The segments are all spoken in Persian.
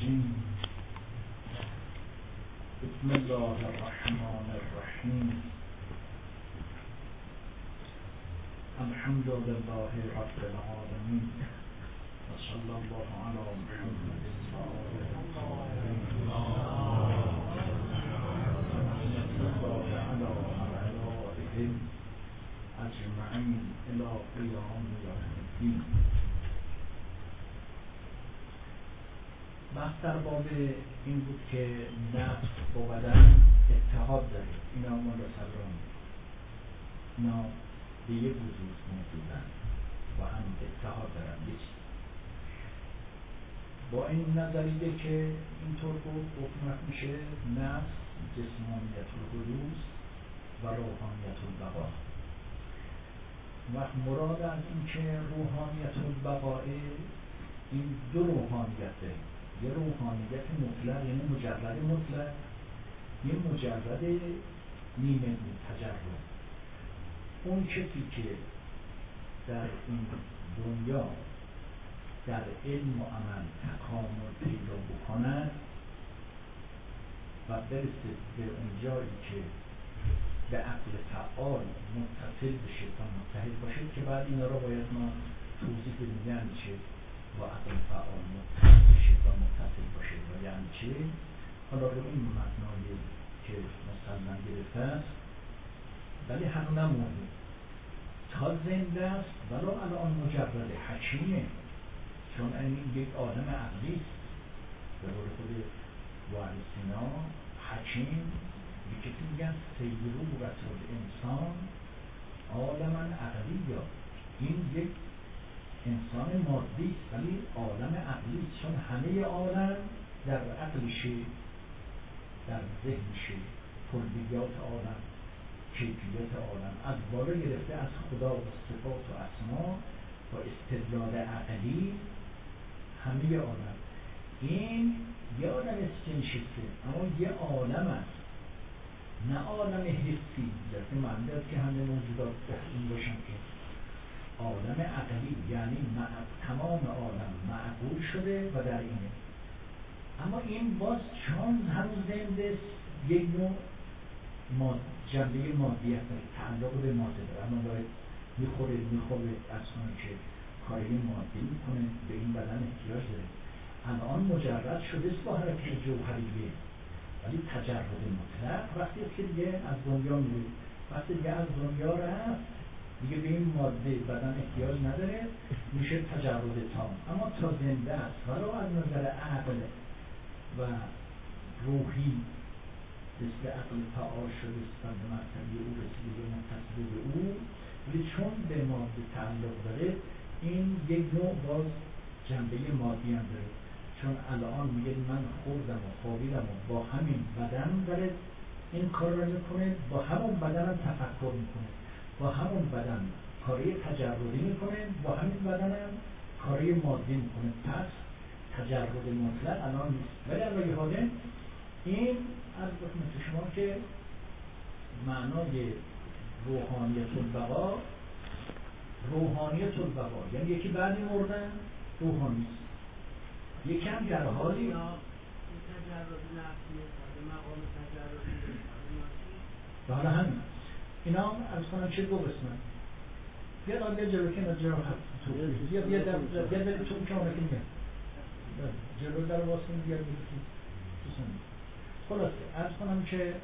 الرجيم بسم الله الرحمن الرحيم الحمد لله رب العالمين وصلى الله على محمد وآله الطاهرين وعلى آله أجمعين إلى قيام يوم الدين. بحث در باب این بود که نفس با بدن اتحاد داره. اینا منصران اینا به یک وجود موجودن و هم اتحاد دارن. با این نظریه که اینطور گفت میشه نفس جسمانیت الحدوث و روحانیت البقا. وقت مراد از این که روحانیت البقا این دو روحانیت داره. یه روحانیت مطلق یعنی مجرد مطلق، یه مجرد نیمه تجرد. اون کسی که در این دنیا در علم و عمل تکامل پیدا بکند و برسه به اون جایی که به عقل فعال متصل بشه و متحد باشه که بعد اینا رو باید ما توضیح بدیم یعنی چه با عقل فعال متحد بشه و متصل باشه و یعنی چه. حالا رو این معنایی که مسلم گرفته است ولی حق نمونه تا زنده است ولو الان مجرد حکیمه، چون این یک عالم عقلی است. به قول خود وحی سینا حکیم به کسی میگن سیروبت الانسان عالما عقلی، یا این یک انسان مادی است ولی عالم عقلی است، چون همه عالم در عقلشه، در ذهنشه، کلیات عالم، کیفیت عالم از بالا گرفته از خدا و صفات و اسما و استدلال عقلی همه عالم. این یه عالم است که نشسته اما یه عالم است، نه عالم حسی. جلسه معنی دارد که همه موجودات این باشن که عالم عقلی یعنی تمام عالم معقول شده و در اینه. اما این باز چون هنوز زنده یک نوع جنبه مادیت داره، تعلق به ماده داره، اما باید میخوره از کنه که کاری مادی میکنه، به این بدن احتیاج داره. الان مجرد شده است با حرکت جوهریه، ولی تجرد مطلق وقتی که دیگه از دنیا میره، وقتی دیگه از دنیا رفت دیگه به این ماده بدن احتیاج نداره، میشه تجرد تام. اما تا زنده است ولو از نظر عقل و روحی مثل عقل فعال شده است و به مرتبه او رسیده و متصل به او، ولی چون به ماده تعلق داره این یک نوع باز جنبه مادی هم داره. چون الان میگه من خوردم و خوابیدم و با همین بدن داره این کار رو میکنه، با همون بدن هم تفکر میکنه، با همون بدن کاری تجربی میکنه، با همین بدن هم کاری مادی میکنه. پس تجرد مطلق الان نیست. ولی الان حاله این از خدمت شما که معنای روحانیت البقا یعنی یکی بعد مردن روحانی است، یکی هم در حالی به حال همین اینا هم از کنم چه دو قسمت یه دانگه جلو که نجرم هست یه در تو که آنه که میگن جلو در واسه میگن خلاصه از کنم که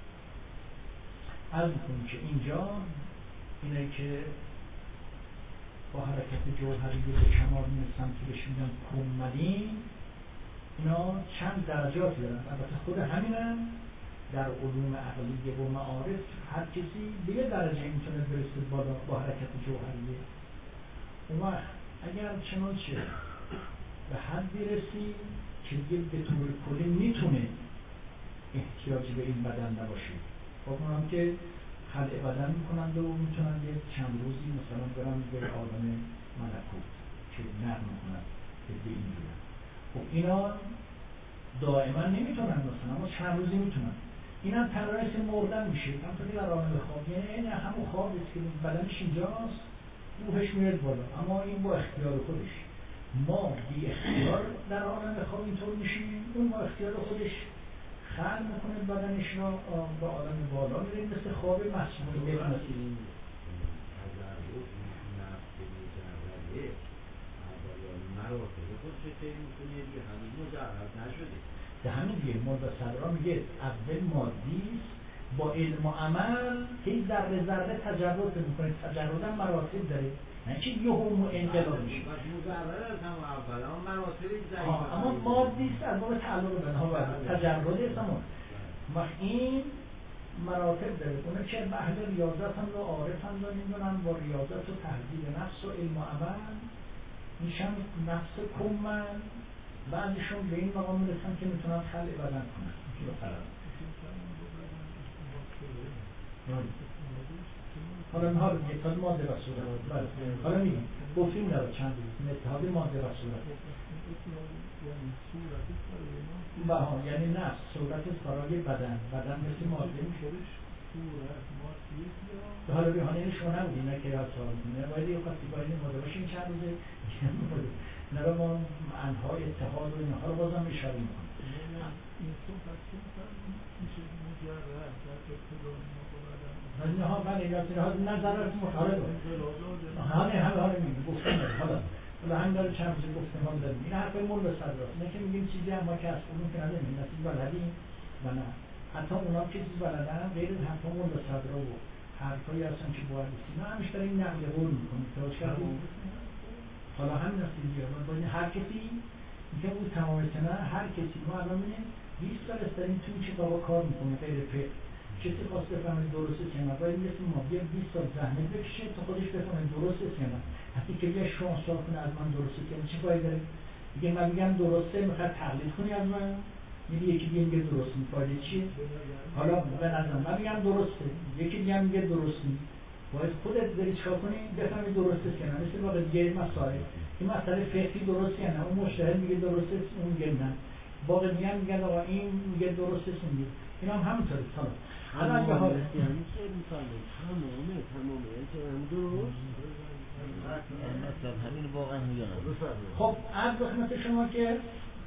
عرض میکنم که اینجا اینه که با حرکت جوهری به کمال میرسن که بهش میگن کمالین. اینا چند درجات دارن، البته خود همینن در علوم عقلیه و معارف هر کسی به یه درجه میتونه برسه با حرکت جوهریه. اون وقت اگر چنانچه به حدی رسی که به طور کلی میتونه احتیاجی به این بدن نباشه، خب اونم که خلع بدن میکنند و میتونند یه چند روزی مثلا برن به عالم ملکوت که نقل میکنند که به این جورن. خب اینا دائما نمیتونن مثلا اما چند روزی میتونن. این هم تنرایس مردن میشه، همطور که در عالم خواب یعنی همون خواب است که بدنش اینجاست روحش میرد بالا، اما این با اختیار خودش ما بی اختیار در عالم خواب اینطور میشیم، اون با اختیار خودش خلق میکنه بدنش را به عالم بالا میره، مثل خواب مسمومیت مثل مراتب خودش طی میکنه دیگه، هنوز مجرد نشده. به همین دیگه مرد صدرا میگه اول مادیست با علم و عمل هی ذره ذره تجرد میکنه، تجرد هم مراتب داره، نه چی یهو انقلاب میشه. مجرد از هم اول هم مراتب ضعیف، اما مادیست از باب تعلق بنها و تجرد اسمون وقت این مراتب داره. اونه که اهل ریاضت هم و عارف هم و نمیدونم با ریاضت و تهذیب نفس و علم و عمل میشن نفس کمن، بعضیشون به این مقام میرسن که میتونن خلع بدن کنن که بخرن. حالا نهار اتحاد ماده و صورت حالا میگیم گفتیم داره چند روز اتحاد ماده و صورت یعنی نفس صورت سرای بدن مثل ماده میشه. حالا بیهانه شما نبودی نه که را سوال کنه باید یه خواهی باید ماده باشیم چند روزه نرا ما انهای اتحاد و اینها رو بازم اشاره میکنم. این صحبت که میشه مجرد در ابتدای ما اینها بله اینها نظرات مخالف همه میگیم گفتیم. حالا همین داره چند روزه گفتیم ما داریم این حرف مورد صدراست، نه که میگیم چیزی هم ما که از اونون که نداریم نسید بلدیم و نه حتی اونا که چیزی بلدن غیر حرف مورد صدرا و حرفایی هستن که باید اینا همیشه داریم نقل قول میکنیم توش کردیم. حالا همین است دیگه باید هر کسی میگه اون تمام سنه هر کسی ما الان میگیم 20 سال استاریم توی چه بابا کار میکنه غیر فقه، کسی خواست بفهمه درسته چه نه باید مثل ما بیا 20 سال زحمت بکشه تا خودش بفهمه درسته چه نه. حتی که بیا شما سوال کنه از من درسته چه چی باید داره میگه من میگم درسته میخواد تقلید کنی از من میگه یکی دیگه میگه درست میفایده چیه. حالا به نظر من میگم درسته یکی دیگه میگه درست نیست، باید خودت بری چیکار کنی بفهمی درسته چه نه. مثل واقعا دیگه مسائل این مسئله فقهی درسته نه اون مجتهد میگه درسته اون میگه نه، باقی میگن آقا این میگه درسته اون میگه این هم همینطوره. حالا اگه حالا یعنی چه میفهمه تمامه هم درست همین واقعا میگن. خب عرض خدمت شما که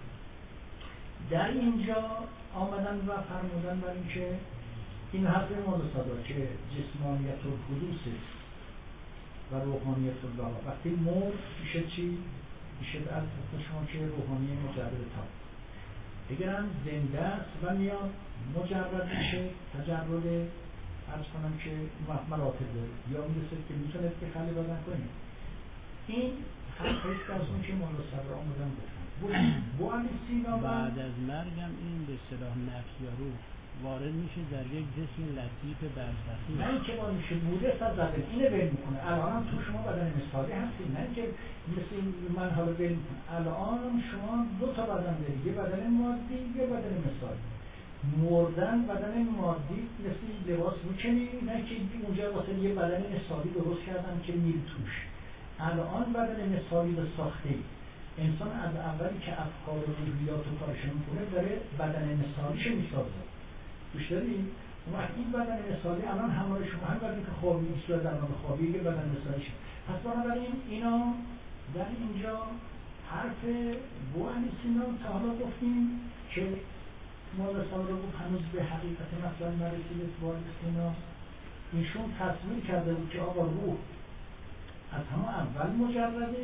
در اینجا آمدن و فرمودن بر این که این حرف مورد صدا که جسمانیت و حدوث و روحانیت الله وقتی مرد میشه چی؟ میشه از شما که روحانی مجرد تا اگر هم زنده است و میاد مجرد میشه تجرد ارز کنم که مراتب داره یا میرسه که میتونه که خلی بدن کنیم. این حرفیست که از اون که مولا صدر آمدن گفتن بو علی سینا بعد از مرگم این به صلاح نفس یا روح وارد میشه در یک جسم لطیف برزخی، نه اینکه ما میشه بوده صد اینه بین میکنه. الان هم تو شما بدن مثالی هستید، نه اینکه مثل من حالا بین میکنه. الان شما دو تا بدن دارید، یه بدن مادی یه بدن مثالی. مردن بدن مادی مثل لباس میکنی، نه که اونجا واسه یه بدن مثالی درست کردن که میل توش. الان بدن مثالی رو ساخته انسان از اولی که افکار و روحیات و کارش میکنه داره بدن مثالیش میسازه توش داریم. وقت این بدن مثالی الان همراه شما هم بدن که خوابی ایستوه در نام خوابی که بدن مثالیش. پس بنابراین اینا در اینجا حرف بو علی سینا تا حالا گفتیم که مولا صدر رو هنوز به حقیقت مثلا نرسیده بو علی سینا ایشون تصویر کرده بود که آقا روح از همون اول مجرده،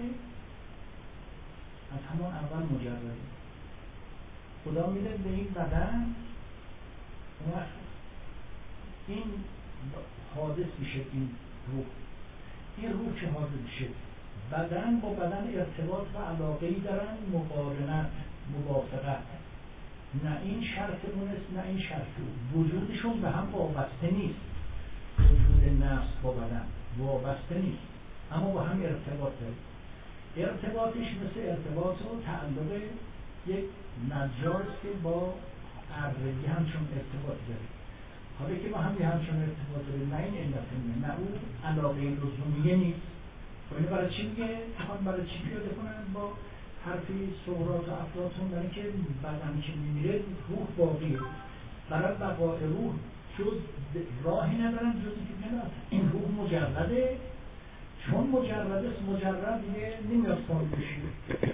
خدا میده به این بدن این حادث میشه. این روح که حادث میشه بدن با بدن ارتباط و علاقه‌ای دارن، مقارنت موافقت، نه این شرط اونست نه این شرط اون، وجودشون به هم وابسته نیست. وجود نفس با بدن وابسته نیست اما با هم ارتباط داره. ارتباطش مثل ارتباط و تعلق یک نجاست که با ارزگی همچون ارتباط داره. حالا که با هم همچون ارتباط داره نه این علتونه، نه اون علاقه لزومیه نیست. خب اینو برای چی میگه؟ برای چی پیاده کنن با حرفی سقراط و افلاطون برای که بدن که میمیره روح باقیه. برای بقای روح جز راهی ندارن جز اینکه این روح مجرده، چون مجرد است مجرد دیگه نمیاد فارغ بشه.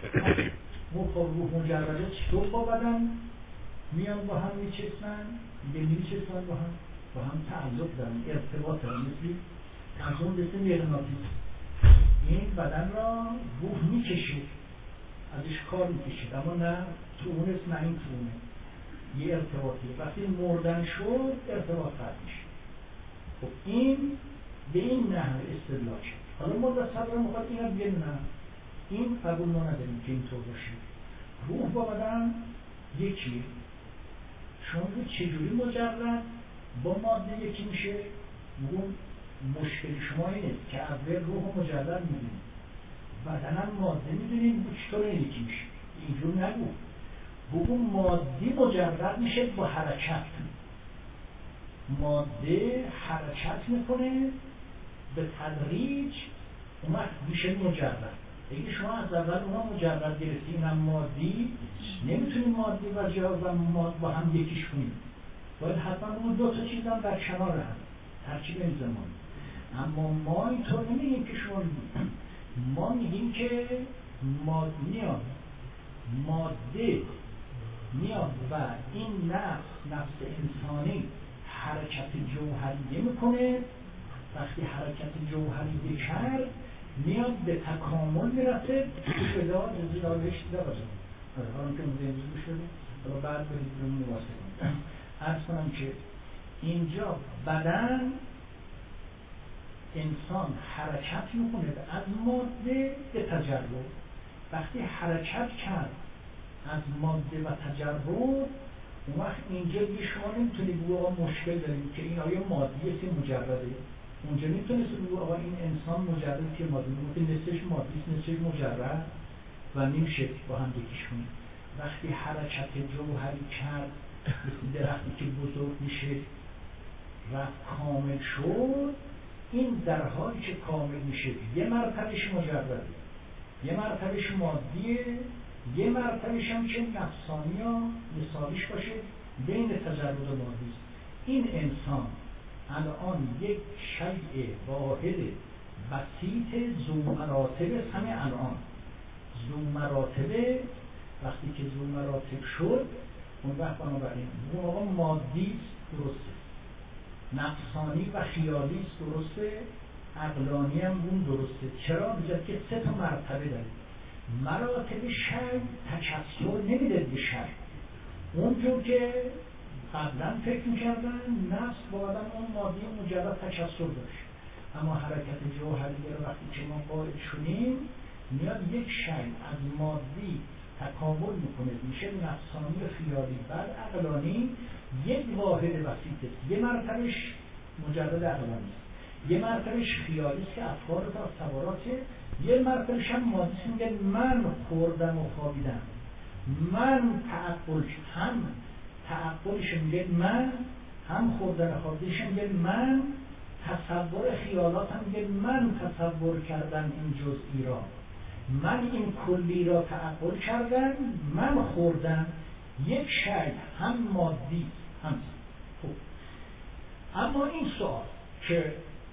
مجرده چطور با بدن میان با هم میچسبن؟ میچسبن با هم تعلق دارن، ارتباط دارن، مثل مغناطیس. این بدن را روح میکشه، ازش کار میکشه، اما نه تو اون است نه این تو اونه. یه ارتباطیه. وقتی مردن شد ارتباط قطع میشه. خب این به این نحو استدلال شد. حالا ما در صدر مخاطب اینا بگیم نه، این قبول ما نداریم که اینطور باشه. روح با بدن یکیه. شما چجوری مجرد با ماده یکی میشه؟ اون مشکل شما اینه که اول روح مجرد میدونیم، بدنم ماده میدونیم، چطور یکی میشه؟ اینجور نگو. بگو مادی مجرد میشه با حرکت. ماده حرکت میکنه به تدریج، اون وقت میشه مجرد. اگه شما از اول اونا مجرد گرفتی، اینم مادی، نمیتونیم مادی و جا و ماد با هم یکیش کنیم. باید حتما اون دو تا چیز هم در کنار هم ترکیب این زمان. اما ما اینطور نمیگیم که شما میگیم. ما میگیم که میاد ماده میاد و این نفس انسانی حرکت جوهریه میکنه. وقتی حرکت جوهریه کرد میاد به تکامل میرسه. گوش بده ها، جزی داروش دیده باشم. حالا که موزه امروز گوش بده، حالا بعد برید رو مواسطه کنم. عرض کنم که اینجا بدن انسان حرکت میکنه از ماده به تجرد. وقتی حرکت کرد از ماده و تجرد، اون وقت اینجا دیگه شما نمیتونید بگو آقا مشکل داریم که این آیا مادیه که مجرده. اونجا نمیتونید بگو آقا این انسان مجرده که مادیه، نصفش مادیه نصفش مجرد و نمیشه با هم یکیش کنید. وقتی حرکت جوهری کرد مثل درختی که بزرگ میشه رفت کامل شد، این در حالی که کامل میشه یه مرتبهش مجرده، یه مرتبهش مادیه، یه مرتبهش هم که نفسانی یا مثالیش باشه بین تجرد و مادی. این انسان الان یک شیء واحد بسیط ذو مراتب همه الان ذو مراتبه. وقتی که ذو مراتب شد اون وقت بنابراین اون آقا مادی درسته، نفسانی و خیالی درسته، عقلانی هم اون درسته. چرا؟ بجد که سه تا مرتبه داره. مراتب شی تکثر نمیده به شی. اونجور که قبلا فکر میکردن نفس با آدم اون مادی مجرد تکثر داشت، اما حرکت جوهریه رو وقتی که ما قائل شدیم میاد یک شی از مادی تکامل میکنه میشه نفسانی و خیالی، بعد عقلانی. یک واحد وسیطه، یه مرتبهش مجرد عقلانی، یه مرتبهش خیالی است که افکار و تصوراته، یه مرتبهش هم مادی است میگه من خوردم و خوابیدم، من تعقل، هم تعقلش میگه من، هم خوردن و خوابیدش میگه من، تصور خیالات هم میگه من تصور کردم این جزئی را، من این کلی را تعقل کردم، من خوردم. یک شی هم مادی هم خوب. اما این سوال که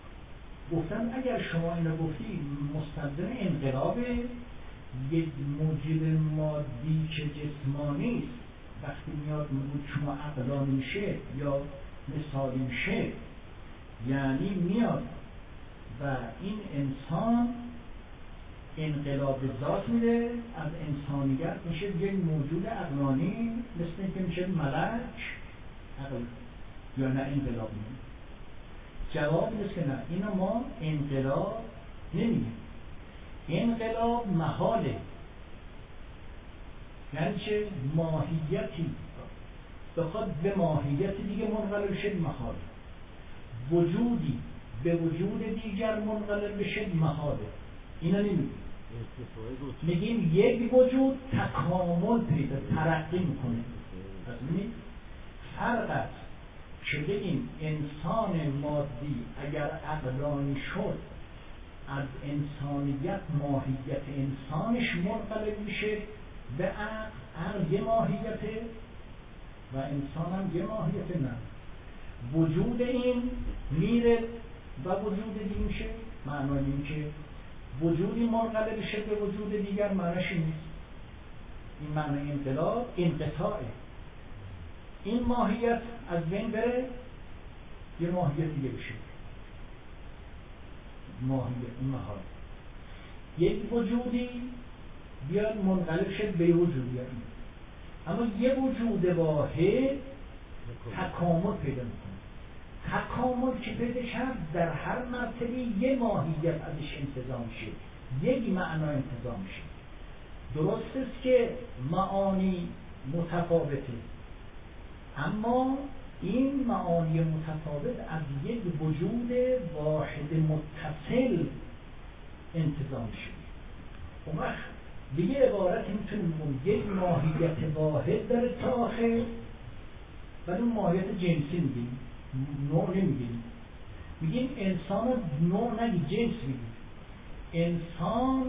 گفتم اگر شما اینو گفتی مستلزم انقلاب یک موجب مادی که جسمانی است، وقتی میاد موجود شما عقلانی میشه یا مثالی میشه، یعنی میاد و این انسان انقلاب ذات میده، از انسانیت میشه یک موجود عقلانی، مثل اینکه میشه ملک عقل، یا نه انقلاب میده. جواب نیست که نه، اینو ما انقلاب نمیگیم. انقلاب محاله، یعنی چه؟ ماهیتی بخواد به ماهیت دیگه منقلب بشه محاله، وجودی به وجود دیگر منقلب بشه محاله. اینا نمیگیم، میگیم یک وجود تکامل پیدا ترقی میکنه. پس میگیم فرق است که بگیم انسان مادی اگر عقلانی شد از انسانیت ماهیت انسانش منقلب میشه به عقل، عقل یه ماهیته و انسان هم یه ماهیته. نه، وجود این میره و وجود دیگه میشه. معنی این که وجودی منقلب بشه به وجود دیگر معنیش نیست. این معنی انقلاب انقطاعه. این ماهیت از بین بره، یه ماهیت دیگه بشه. ماهیت محال یک وجودی بیاد منقلب شد به وجودی، اما یه وجود واحد تکامل پیدا میکنه. تکامل که پیدا کرد در هر مرتبه یه ماهیت ازش انتزاع میشه، یک معنا انتزاع میشه. درست است که معانی متفاوته، اما این معانی متفاوت از یک وجود واحد متصل انتزاع میشه. اون وقت به یه عبارت میتونیم یک ماهیت واحد داره تا آخر، ولی اون ماهیت جنسی میگیم، نوع نمیگیم. میگیم انسان نوع نگی، جنس میگیم. انسان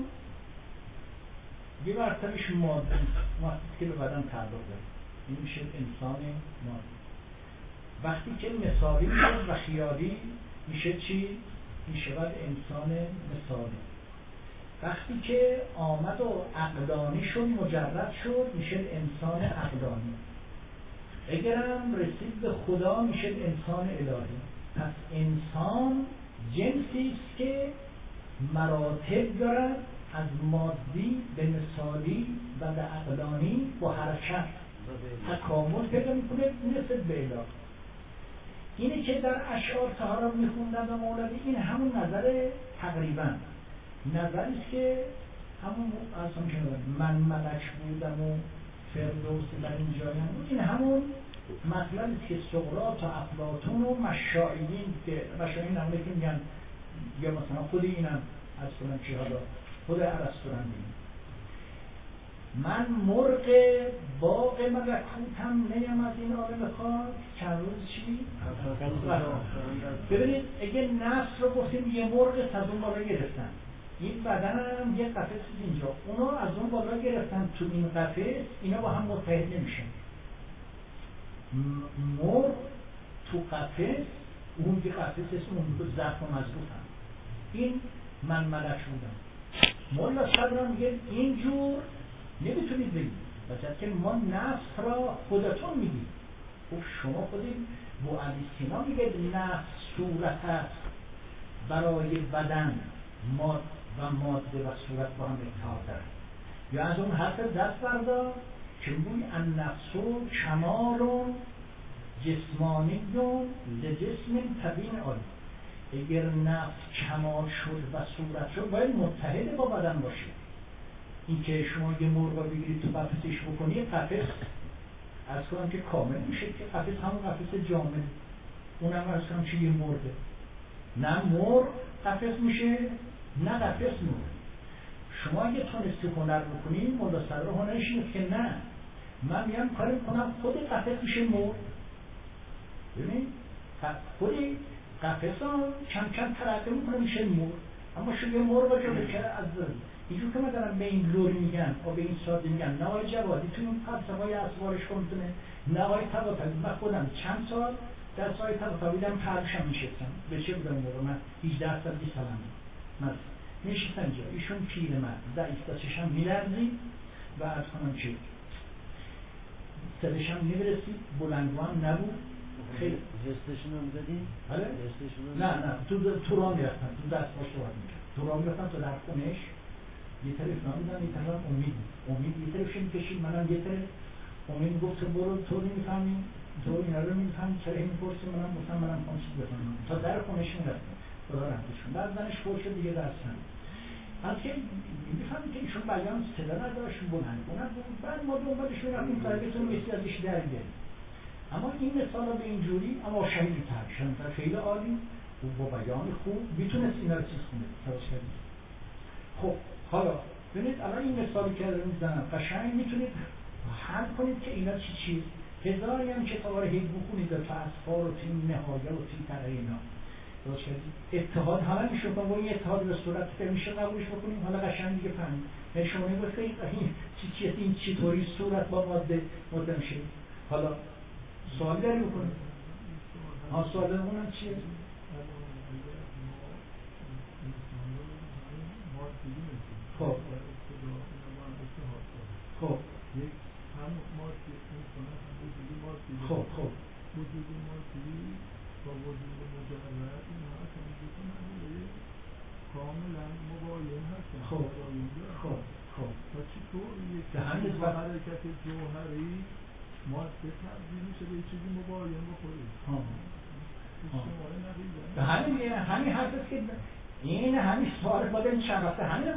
یه مرتبهش ماده که به بدن تعلق داره، این میشه انسان ماده. وقتی که مثالی میشه و خیالی میشه چی؟ میشود انسان مثالی. وقتی که آمد و عقلانی شد، مجرد شد، میشه انسان عقلانی. اگرم رسید به خدا میشه انسان الهی. پس انسان جنسی است که مراتب دارد، از مادی به مثالی و به عقلانی با حرکت تکامل پیدا میکنه نسبت به اله. اینه که در اشعار طهارا میخوندن و مولوی، این همون نظر تقریبا نظری است که همون اصلا که من ملک بودم و فردوس در این جایم بود، این همون مطلبی است که سقراط و افلاطون و مشایخین که مشایخین همونه که میگن، یا مثلا خود اینم از کنم چی حالا خود ارسطو هم میگن من مرغ باغ ملکوتم نیم از این عالم خاک چند روز چی؟ ببینید اگه نفس رو گفتیم یه مرغ از اون بالا گرفتن، این بدن هم یه قفس اینجا، اونا از اون بالا گرفتن تو این قفس، اینا با هم متحد نمیشن. مرغ تو قفس، اون که قفس اسم اون ظرف و مضبوط هم. این من ملک بودم. مولا صدران میگه اینجور نمیتونید بگید، بچه که ما نفس را خودتون میگید. خب شما خودید با علی سینا میگه نفس صورت است برای بدن، ماد و ماده و صورت با هم اتحاد دارن. یا از اون حرف دست بردار که میگوی النفس کمال جسمانی لجسم طبیعی عالی. اگر نفس کمال شد و صورت شد باید متحد با بدن باشه. این که شما یه مرغ بگیرید تو قفسش بکنید، قفس از کنم که کامل میشه که قفس همون قفس جامد، اونم از کنم که یه مرغه. نه مرغ قفس میشه نه قفس مرغ. شما اگه تونستی هنر بکنید، مولا صدر هنرش اینه که نه، من میام کاری کنم خود قفس میشه مرغ. ببینید خود قفس ها کم کم ترقی میکنه میشه مرغ. اما شما یه مرغ رو بکره از اینجور که مثلا به این لوری میگن و به این ساده میگن نهای جوادی تو این فلسفه‌های اسوارش کن میتونه نهای طباطبی. من خودم چند سال در سای طباطبی هم پرشم میشستم. به چه بودم موقع من 18 سال 20 سالم من میشستم اینجا، ایشون پیرمرد ضعیف دستشم میلرزید و از کنم چی صدشم نمیرسید، بلندگو هم نبود. خیلی جستشون هم زدیم؟ بله؟ نه تو راه میرفتم، تو دست باش صحبت میکرد، تو راه میرفتم تو در خونش یه طرف نامیدم، یه طرف امید یه طرف شمی کشید، منم یه طرف. امید گفت برو تو نمیفهمی، تو اینا رو نمیفهمی، چرا این پرسی؟ منم گفتم منم خواهم چیز بفهمم، تا در خونش میرفتم خدا رحمتشون. بعد زنش پرس شد دیگه درس نمید. بعد که میفهمی که ایشون بیان صدا نداشت، بلند بود. بعد ما دنبالش میرفتیم این طریقتون میسی ازش در بیاریم. اما این مثال به اینجوری اما شهیدی ترشن خیلی عالی و با بیان خوب میتونست اینا رو چیز کنه تلاش کنید. خب حالا ببینید الان این مثالی که دارم میزنم قشنگ میتونید حل کنید که اینا چی هزاری هم کتابا رو هی بخونید تا اسفار و تیم نهایه و تیم تره اینا تلاش کنید. اتحاد حالا میشه کنم با این اتحاد به صورت که میشه قبولش بکنیم. حالا قشنگ دیگه فهمید یعنی شما میگوید این چطوری صورت با ماده میشه. حالا سوال داری بکنید. سوال اونم چیه؟ خب یک همون مادی انسان هم وجود مادی خب وجود مادی با وجود مجرد اینا اصلا میتونن کاملا مباین هستن خب و چطور یک با حرکت جوهری ماده تبدیل میشه به چیزی مباین بخوری به همین حرف است که این همین سوال باید این چند وقته همین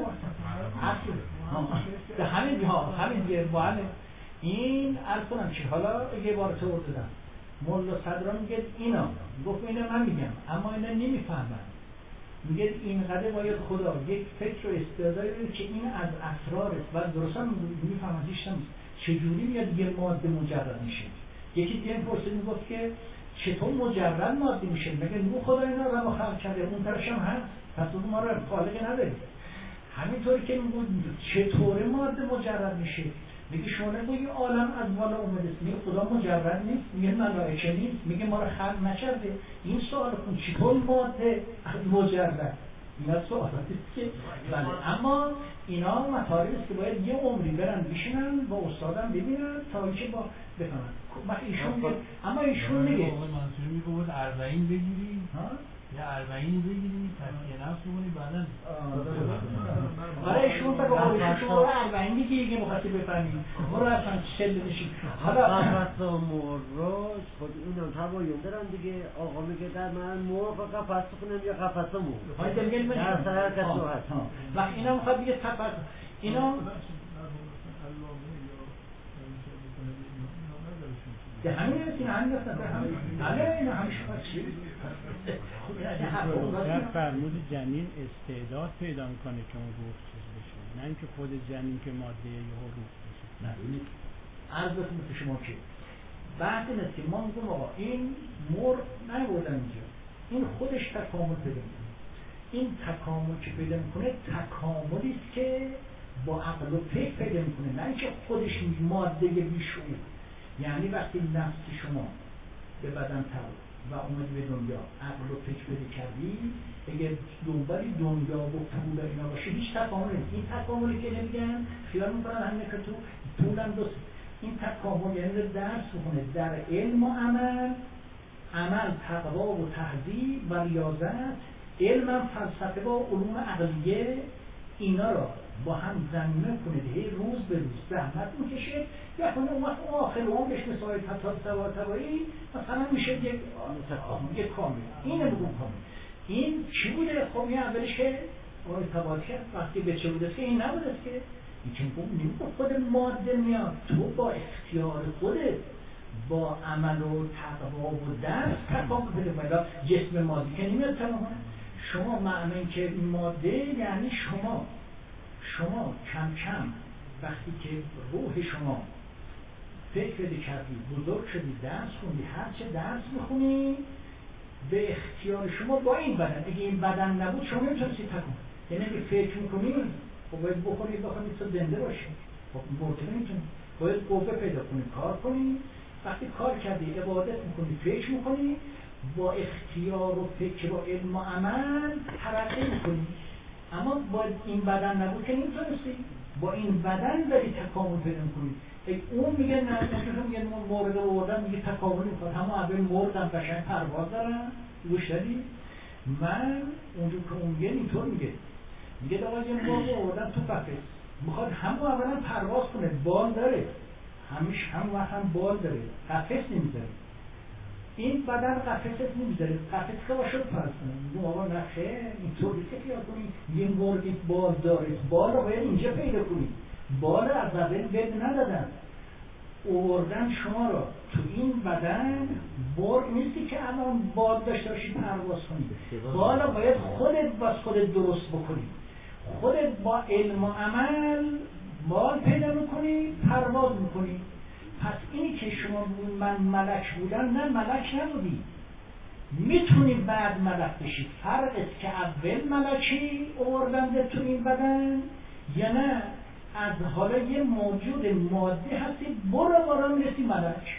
به همین دیگه باید این عرض کنم که حالا یه بار تو دادم مولا صدران میگه اینا گفت اینا من میگم اما اینا نمیفهمن میگه اینقدر باید خدا یک فکر و استعدادی بده که این از اسرار است و درستا میفهمن هیچ چجوری میاد یه ماده مجرد میشه. یکی دیگه پرسید میگفت که چطور مجرد ماده میشه؟ میگه نو خدا اینا رو خلق کرده اون طرفش هم هست پس اون ما رو خالق نداره. همینطوری که میگه چطور ماده مجرد میشه؟ میگه شما نگو این عالم از بالا اومده است، میگه خدا مجرد نیست، میگه ملائکه نیست، میگه ما رو خلق نکرده. این سوال کن چطور ماده از مجرد؟ اینا سوالاتی است که بله، اما اینا مطالبی است که باید یه عمری برن بشینن با استادم ببینن تا اینکه با بفهمن. ایشون میگه اما ایشون میگه منصور میگه بود 40 بگیری یا 40 بگیری تسکیه نفس بکنی بعدن برای ایشون بگو شما 40 دیگه مخاطی بفهمیم ما رو اصلا چل بدشیم. حالا قفص و مرغ خود اونم تباین دارن دیگه. آقا میگه در من مرغ قفص کنم یا قفص مرغ در سر کسو هست وقت اینا میخواد بگه تفرق اینا ده همین هست اینا همین هستن اینا همیشه خواهد چی؟ در فرمود جنین استعداد پیدا میکنه که اون روح چیز بشه، نه اینکه خود جنین که ماده یه روح بشه. نه ببینید عرض بکنم شما که بعد این است که ما میگم آقا این مرغ نبودن اینجا، این خودش تکامل پیدا میکنه. این تکامل که پیدا میکنه تکاملی است که با عقل و فکر پیدا میکنه، نه اینکه خودش ماده بیشعور. یعنی وقتی نفس شما به بدن تر و اومدی به دنیا عقل و فکر پیدا کردی، اگه دنبالی دنیا و پول اینا باشه هیچ تکاملی نیست. این تکاملی که نمیگن خیال میکنن همینه که تو پولم دوست. این تکامل یعنی درس بخونه در علم و عمل تقوا و تهذیب و ریاضت، علم فلسفه و علوم عقلیه، اینا را با هم زمینه کنید، هی روز به روز زحمت میکشه یا کنه اون وقت آخر عمرش مثل تبایی مثلا میشه یک کامل. اینه بگو کامل. این چی بوده؟ خب یه اولش که آقای تبایی کرد وقتی به چه بوده که این نبوده که این چون نمیگه خود ماده میاد، تو با اختیار خودت با عمل و تقوا و درس تکامل بده. باید جسم مادی که نمیاد تماما. شما معنی که ماده یعنی شما کم کم وقتی که روح شما فکر کردی، بزرگ شدی، درس خوندی، هرچه درس میخونی به اختیار شما با این بدن. اگه این بدن نبود شما نمیتونستی تکون. یعنی اگه فکر میکنی خب باید بخوری بخوری تا زنده باشی، خب مرده نمیتونی. باید قوه پیدا کنی، کار کنی. وقتی کار کردی عبادت میکنی، فکر میکنی، با اختیار و فکر و علم و عمل ترقی میکنی. اما با این بدن نبود که نمیتونستی. با این بدن داری تکامل پیدا کنی. اون میگه نه، اون میگه مورد آوردن میگه تکامل میکنه. همون اول مردم قشنگ پرواز دارن. گوش دادی؟ من اونجور که اون میگه اینطور میگه دقیقا یه مرد آوردن تو قفس، میخواد همون اولا پرواز کنه، بال داره، همون وقت هم بال داره، قفس نمیذاره. این بدن قفست نمیذاره، قفس که باشه پرواز کنه. میگه آقا نخه اینطور نیست که خیال کنی یه مردی بال داره، بال رو باید اینجا پیدا کنی. بال از اول بد ندادن، آوردن شما را تو این بدن. برد نیستی که الان بال داشته باشی پرواز کنی. بالا باید خودت درست بکنی. خودت با علم و عمل بال پیدا میکنی، پرواز میکنی. پس اینی که شما من ملک بودم، نه ملک نبودی، میتونی بعد ملک بشی. فرق است که اول ملکی آوردن تو این بدن یا نه از حالا یه موجود ماده هستی برو میرسی ملک.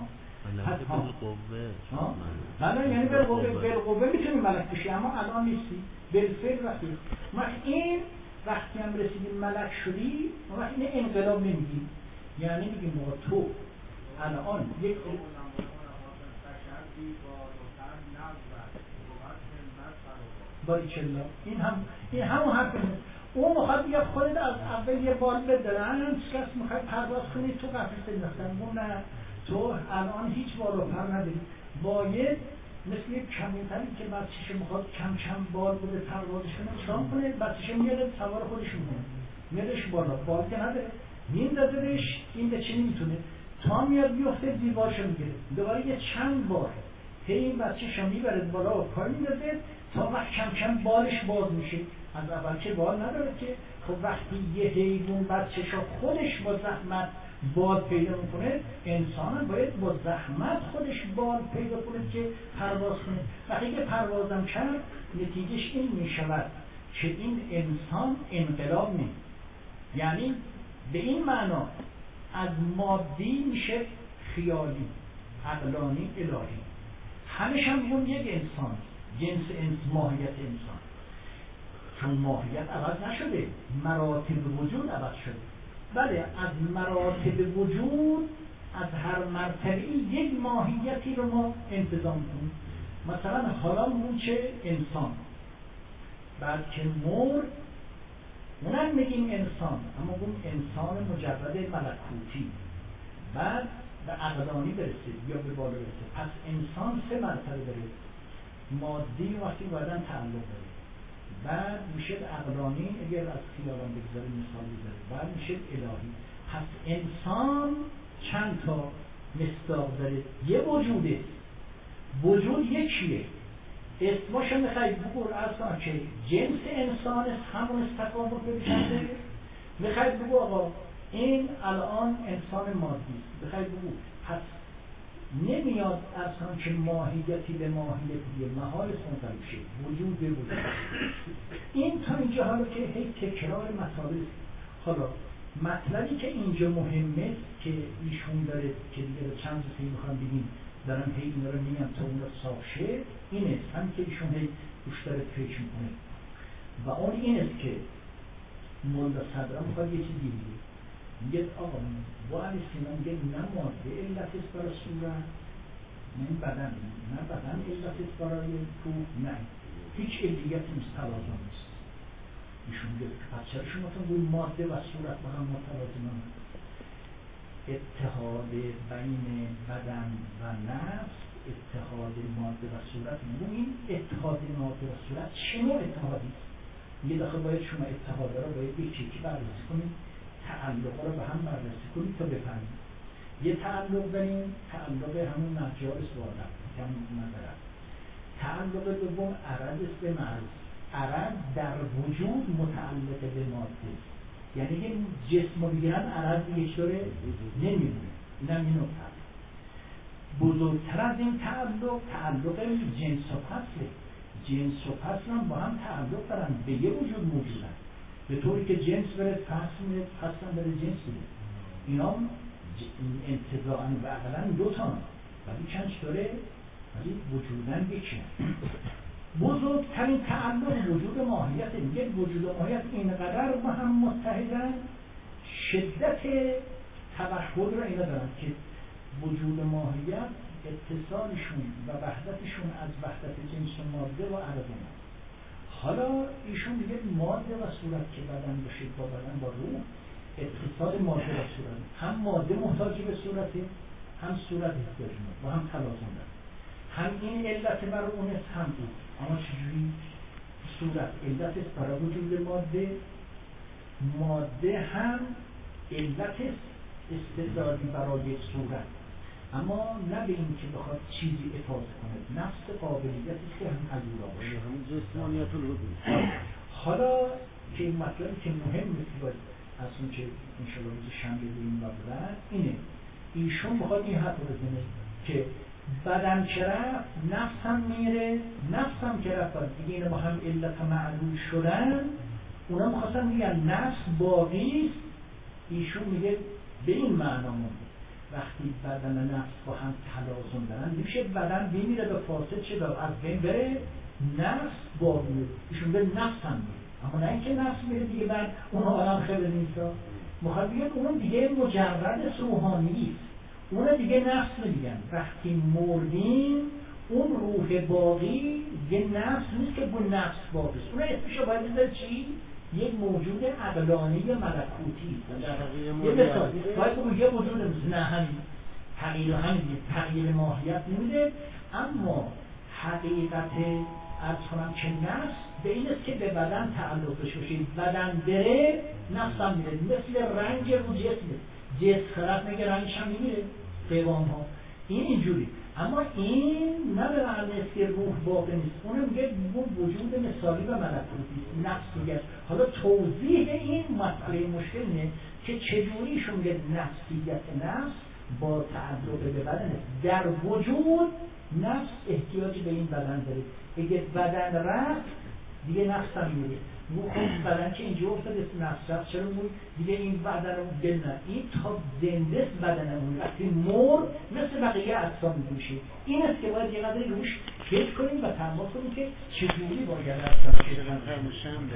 حالا یعنی بالقوه میتونی ملک بشی اما الان نیستی. بالفعل وقتی این وقتی هم رسیدی ملک شدی، وقتی این انقلاب نمیگی. یعنی میگیم تو الان یک باریکلا این همون حرفه. اون میخواد بگه خودت از اول یه بال بدرن کس میخواد پرواز کنی تو قفسه انداختن. اون نه، تو الان هیچ بال و پر نداری، باید مثل یک کمیتری که بچه‌ش میخواد کم کم بال بده پروازش کنه چرا کنه، بچه‌ش میاد سوار خودش میکنه میادش بالا، بال که نداره میندازهش، این به چی نمیتونه تا میاد بیفته دیوارشو میگیره دوباره یه چند بار هی این بچه‌شو میبره بالا و پای میندازه تا وقت کم کم بالش باز میشه. از اول که بال نداره که. خب وقتی یه حیوان بچه‌شو خودش با زحمت بال پیدا میکنه، انسان هم باید با زحمت خودش بال پیدا کنه که پرواز کنه. وقتی که پروازم کرد نتیجهش این میشود که این انسان انقلاب می‌کنه، یعنی به این معنا از مادی میشه خیالی، عقلانی، الهی. همش هم اون یک انسان، جنس ماهیت انسان، چون ماهیت عوض نشده، مراتب وجود عوض شده. بله از مراتب وجود از هر مرتبه یک ماهیتی رو ما انتظام کنیم. مثلا حالا اون چه انسان، بعد که مرد اونم میگیم انسان، اما اون انسان مجرد ملکوتی، بعد به عقلانی برسه یا به بالا برسه. پس انسان سه مرتبه داره، مادی وقتی بعدن تعلق داره، بعد میشه عقلانی اگر از خیالان بگذاریم مثال بذاریم، بعد میشه الهی. پس انسان چند تا مصداق داره، یه وجوده، وجود یکیه. اسمش میخوایی بگو اصلا که جنس انسان همون استقامت ببینده، میخوایی بگو آقا این الان انسان مادی است، میخوایی بگو پس نمیاد اصلا که ماهیتی به ماهیتی محال منقلب شه، وجود به وجود. این تا اینجا حالا که هی تکرار مطالب. حالا مطلبی که اینجا مهمه که ایشون داره که دیگه چند تا میخوام بگیم دارن هی اینا رو میگن تا اون رو صاف شه، این است هم که ایشون هی روش داره فکر میکنه و اون این است که مولا صدرا میخواد یه چیزی دیگه میگه آقا با علی سینا میگه نه ماده علت است برای صورت، نه بدن، نه بدن علت است برای روح، نه هیچ علیت مستلازم نیست. ایشون میگه پس چرا شما تون ماده و صورت با هم متلازم نیست؟ اتحاد بین بدن و نفس، اتحاد ماده و صورت. این اتحاد ماده و صورت چه نوع اتحادی است؟ یه دفعه باید شما اتحاد را باید یکی بررسی کنید، تعلق را به هم بررسی کنید تا بفهمید. یه تعلق داریم، تعلق همون نجاس واقع که همون نظر. تعلق دوم عرض است به معروف. عرض در وجود متعلق به ماده، یعنی یه جسم رو بگیرن عرض یک دوره نمیمونه. این هم اینو تعلق. بزرگتر از این تعلق جنس و فصله. جنس و فصل هم با هم تعلق دارن، به یه وجود موجودن، به طوری که جنس بره فصل میره، فصل هم بره جنس میره. اینا انتزاعاً و عقلاً دو تا ولی چند داره، ولی وجودن یکی. بزرگترین تعلق وجود ماهیت. میگه وجود ماهیت اینقدر با هم متحدن، شدت توحد رو اینا دارن که وجود ماهیت اتصالشون و وحدتشون از وحدت جنس و ماده و عرض ما. حالا ایشون میگه ماده و صورت که بدن باشه با بدن با روح، اتصال ماده و صورت، هم ماده محتاج به صورته، هم صورت احتیاج با هم تلازم دارن. هم این علت برای اون است، هم بود. اما چجوری؟ صورت علت است برای وجود ماده، ماده هم علت است استعدادی برای صورت، اما نه به این که بخواد چیزی افاظه کنه. نفس قابلیتی که هم حضورا باشه، همون جسمانیت الوجود. حالا که این مطلبی که مهم است که باید از اون که انشاءالله روز شنبه بریم و بعد اینه، ایشون میخواد این حرف بزنه که بدن که رفت نفس هم میره، نفس هم که رفت دیگه اینا با هم علت معلول شدن. اونا میخواستن میگن نفس باقی است، ایشون میگه به این معنا مونده وقتی بدن و نفس با هم تلازم دارن نمیشه بدن بمیره به فاسد چه دار از بین بره، نفس باقیه. ایشون به نفس هم میره، اما نه اینکه نفس میره دیگه بعد اون عالم خیلی نیست. میخواد بگه اون دیگه مجرد روحانی است، اون دیگه نفس نمیگن. وقتی مردیم اون روح باقی یه نفس نیست که با نفس باقی است، اون اسمشو باید بذاری چی؟ یک موجود عقلانی ملکوتی. یه مثال باید بگو یه وجود نه همین تغییر ماهیت نمیده، اما حقیقت ارز کنم که نفس به این است که به بدن تعلق داشته باشه، بدن بره نفس هم میره، مثل رنگ رو جسم خرد نگه رنگش هم میمیره قوام ها، این اینجوری. اما این نه به معنی است که روح باقی نیست، اون میگه وجود مثالی و ملکوتی است، نفس میگه. حالا توضیح این مسئله مشکل اینه که چجوریشون میگه نفسیت نفس با تعلق به بدن است. در وجود نفس احتیاج به این بدن داره، اگه بدن رفت دیگه نفس هم میره. خب بدن که اینجا افتاده نفس رفت، چرا بود دیگه این بدن رو دل نه، این تا زنده است بدنمون، وقتی مرد مثل بقیه اجسام میشه. این است که باید یه قدری روش فکر کنیم و تمام کنیم که چجوری باید اجسام